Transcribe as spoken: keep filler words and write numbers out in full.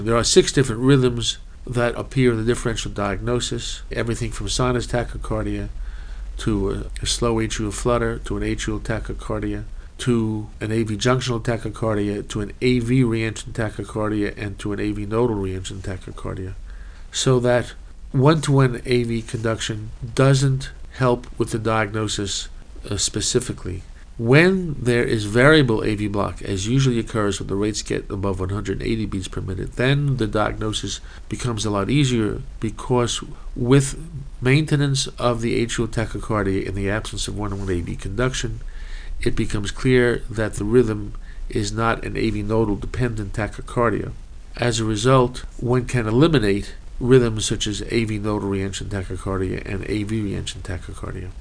There are six different rhythms that appear in the differential diagnosis, everything from sinus tachycardia to a, a slow atrial flutter to an atrial tachycardia to an A V junctional tachycardia to an A V reentrant tachycardia and to an A V nodal reentrant tachycardia. So that one-to-one A V conduction doesn't help with the diagnosis uh, specifically. When there is variable A V block, as usually occurs when the rates get above one hundred eighty beats per minute, then the diagnosis becomes a lot easier, because with maintenance of the atrial tachycardia in the absence of one-to-one A V conduction, it becomes clear that the rhythm is not an A V nodal dependent tachycardia. As a result, one can eliminate rhythms such as A V nodal reentrant tachycardia and A V reentrant tachycardia.